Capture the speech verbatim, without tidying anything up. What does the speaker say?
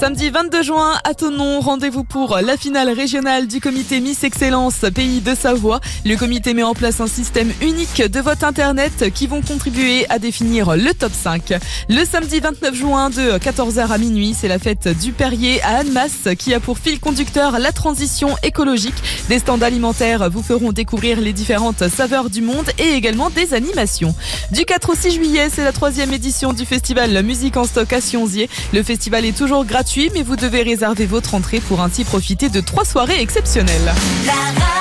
Samedi vingt-deux juin, à Thonon, rendez-vous pour la finale régionale du comité Miss Excellence Pays de Savoie. Le comité met en place un système unique de vote internet qui vont contribuer à définir le top cinq. Le samedi vingt-neuf juin de quatorze heures à minuit, c'est la fête du Perrier à Annemasse qui a pour fil conducteur la transition écologique. Des stands alimentaires vous feront découvrir les différentes saveurs du monde et également des animations. Du quatre au six juillet, c'est la troisième édition du festival Musique en stock à Sionzier. Le festival est toujours gratuit, mais vous devez réserver votre entrée pour ainsi profiter de trois soirées exceptionnelles. La